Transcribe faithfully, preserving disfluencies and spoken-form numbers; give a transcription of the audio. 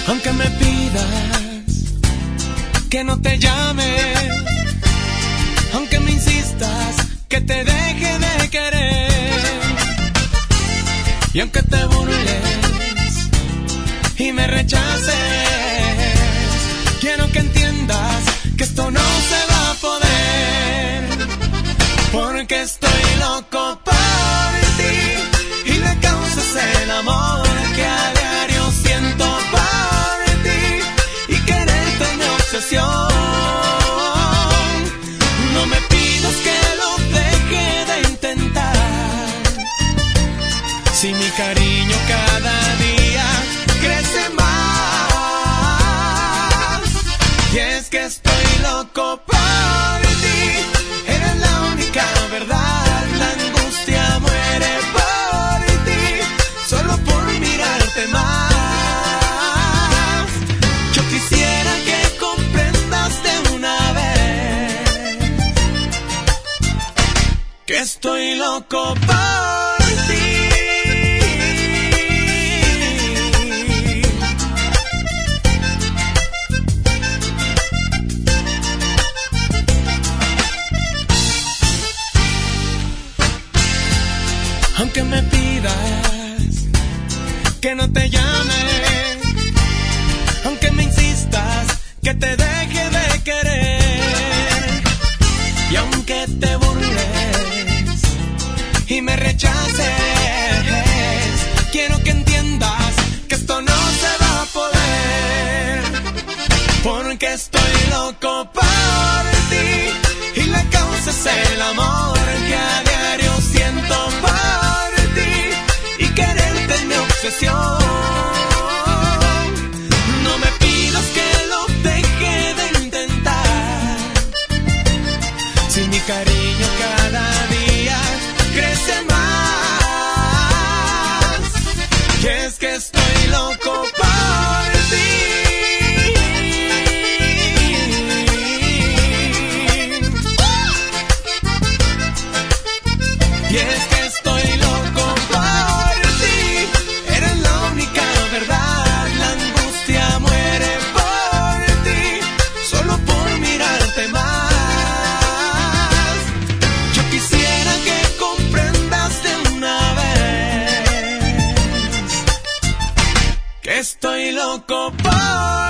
Aunque me pidas que no te llame, aunque me insistas que te deje de querer, y aunque te burles y me rechaces, quiero que entiendas que esto no se va a poder, porque estoy loco por ti y la causa es el amor que a diario siento por ti, y quererte es mi obsesión. No me pidas que lo deje de intentar, si mi cariño cada día crece más, y es que estoy loco por ti, eres la única verdad, la angustia muere por ti, solo por mirarte más. Yo quisiera que comprendas de una vez que estoy loco por ti. Aunque me pidas que no te llame, aunque me insistas que te deje de querer, y aunque te burles y me rechaces, quiero que entiendas que esto no se va a poder, porque estoy loco por ti y la causa es el amor que a diario siento por ti, y quererte es mi obsesión. No me pidas que lo deje de intentar, si mi cariño cada día crece más, y es que estoy loco por ti. Y es que estoy loco por ti, eres la única verdad, la angustia muere por ti, solo por mirarte más. Yo quisiera que comprendas de una vez que estoy loco por